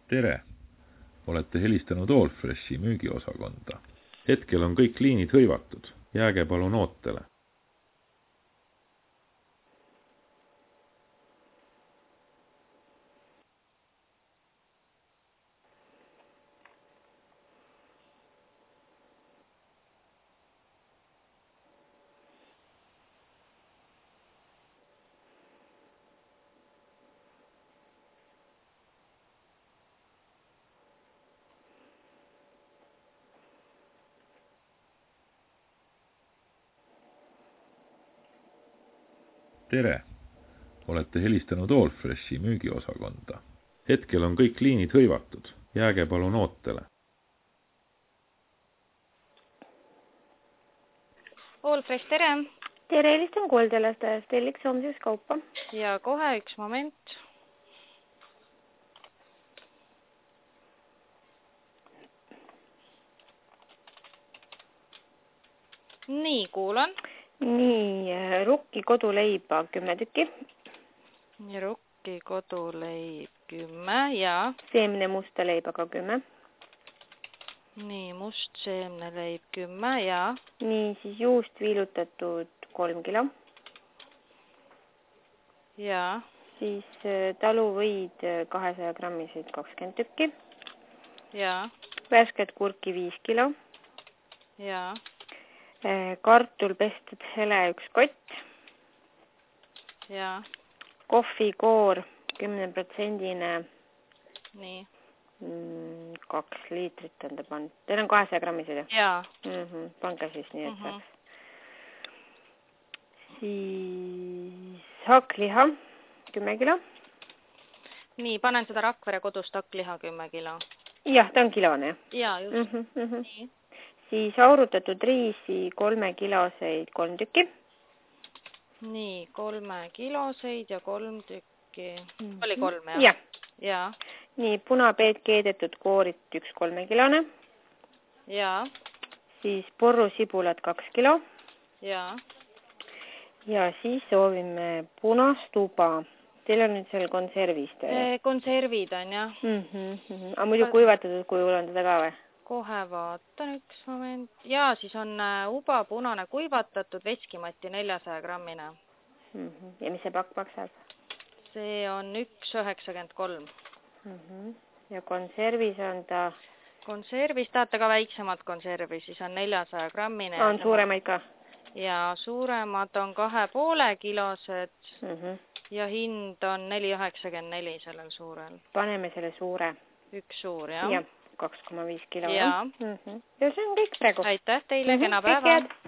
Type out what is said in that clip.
Tere! Olete helistanud Allfreshi müügiosakonda. Hetkel on kõik liinid hõivatud. Jääge palun ootele. Tere! Olete helistanud Allfreshi müügiosakonda. Hetkel on kõik liinid hõivatud. Jääge palun ootele. Allfresh, tere! Tere, helistan Koldelastäest, telliks homseks kaupa. Ja kohe üks moment. Nii, kuulan. Nii, rukki koduleiba 10 tükki. Rukki koduleib 10 ja... Seemne musta leiba ka 10. Nii, must seemneleib 10 ja... Nii, siis juust viilutatud 3 kilo. Ja... Siis taluvõid 200 grammiseid 20 tükki. Ja... Värsket kurki 5 kilo. Ja... Kartul pestud hele 1 kott. Ja... Kohvikoor 10%-ne. Nii. 2 liitrit on ta pannud. Teil on 200 grammiseid, jah? Jaa. Pange siis nii, et saaks. Siis hakkliha 10 kilo. Nii, panen seda Rakvere kodust hakkliha 10 kilo. Jah, ta on kilone, jah? Jaa, just. Nii. Siis aurutatud riisi 3 kiloseid 3 tükki. Nii, 3 kiloseid ja 3 tükki. Oli 3, jah? Jah. Jaa. Nii, punapeed keedetud koorit 1 3 kilone. Jaa. Siis porrusibulat 2 kilo. Jaa. Ja siis soovime punast tuba. Teil on nüüd seal konservist. Konservid on, jah. Aga muidu kuivatatud kujul on teda ka või? Kohe vaatan üks moment. Jaa, siis on uba punane kuivatatud veskimati 400 grammine. Ja mis see pakk maksab? See on 1,93. Ja konservis on ta? Konservis tahate ka väiksemat konservi, siis on 400 grammine. On suuremaid ka? Ja suuremad on 2,5 kilosed ja hind on 4,94 sellel suurel. Paneme selle suure. Üks suur, jah? Jah, 2,5 kilo. Ja. Ja see on kõik praegu. Aitäh teile, kena päeva!